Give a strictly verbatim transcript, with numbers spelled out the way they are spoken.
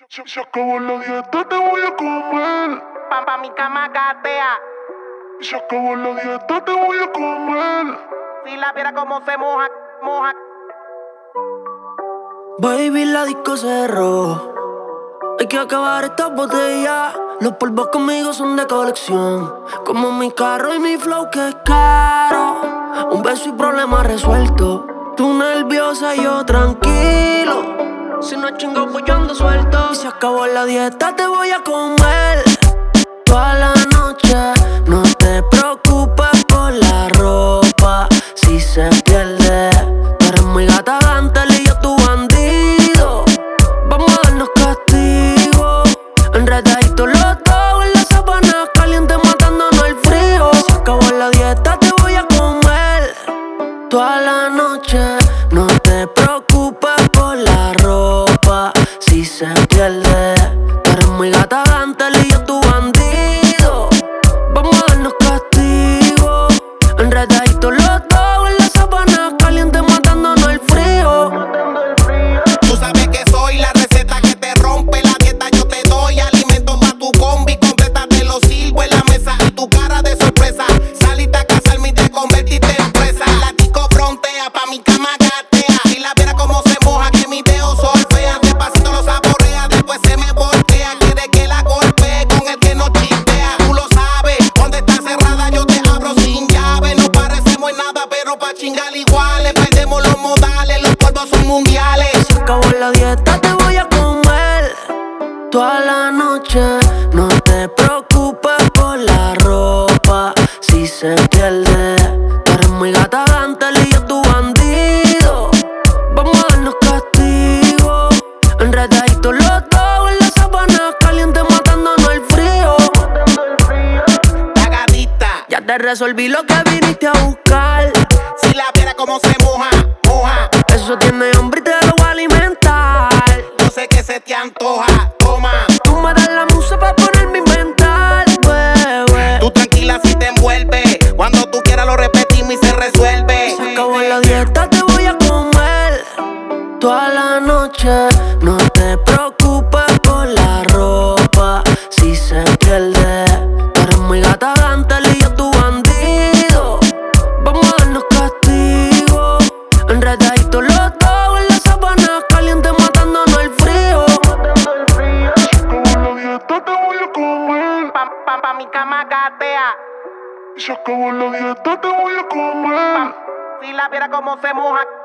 Se, se acabó la dieta, te voy a comer. Pa, pa' mi cama gatea. Se acabó la dieta, te voy a comer. Si la viera como se moja, moja. Baby, la disco cerró. Hay que acabar esta botella. Los polvos conmigo son de colección, como mi carro y mi flow que es caro. Un beso y problema resuelto. Tú nerviosa y yo tranquilo. Si no es chingo pues yo ando suelto. Y se acabó la dieta, te voy a comer toda la noche. No te preocupes por la ropa si se pierde. Tú eres muy gata Gantel y yo tu bandido. Vamos a darnos castigo, enredaditos los dos en la sábana caliente matándonos el frío. Se acabó la dieta, te voy a comer toda la noche. No te preocupes por la ropa si se pierde. Tú eres muy gata Gantel y yo tu bandido. Vamos a darnos castigo, enredaditos los dos en la sábana caliente matándonos el frío. Tú sabes que soy la receta que te rompe la dieta. Yo te doy alimento pa' tu combi completa. Te lo sirvo en la mesa y tu cara de sorpresa. Saliste a casarme y te convertiste en presa. La disco frontea, pa' mi cama gatea. Si la viera como se moja, que mi dedo solfea. Despacito lo saborea, después se me voltea. Quiere que la golpee con el que no chistea. Tú lo sabes, cuando está cerrada yo te abro sin llave. No parecemos en nada, pero pa' chingar iguales. Perdemos los modales, los polvos son mundiales. Se acabó la dieta, te voy a comer toda la noche. No te preocupes por la ropa si se pierde. Tú eres muy gata Gantel y yo tu bandido. Vamos a darnos castigo, enredaditos los dos en la sábana caliente matándonos el frío. Tagadita, Ya te resolví lo que viniste a buscar. si la viera como se moja, moja. Eso tiene hambre y te lo voy a alimentar. Yo sé que se te antoja, toma. Tú me das la musa para ponerme a inventar, bebé. Tú tranquila si te envuelve. Cuando tú quieras lo repetimos y se resuelve. Se acabó la dieta, te voy a comer toda la noche. No te preocupes por la ropa si se pierde. Tú eres muy gata Gantel y yo tu bandido. Vamos a darnos castigo, enredaditos los dos en la sábana caliente matándonos el frío. Se acabó la dieta, te voy a comer. Pa, pa, pa' mi cama gatea. Se acabó la dieta, te voy a comer. Si la viera como se moja.